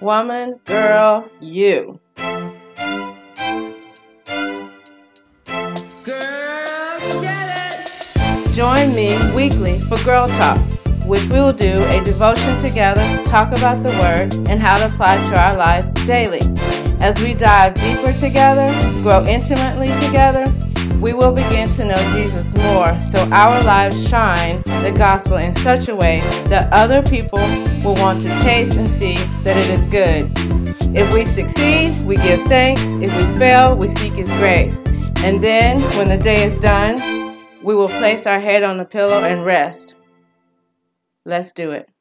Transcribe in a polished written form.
Woman, girl, you. Join me weekly for Girl Talk, which we will do a devotion together, talk about the Word, and how to apply to our lives daily. As we dive deeper together, grow intimately together, we will begin to know Jesus more so our lives shine the gospel in such a way that other people will want to taste and see that it is good. If we succeed, we give thanks. If we fail, we seek His grace. And then, when the day is done, we will place our head on the pillow and rest. Let's do it.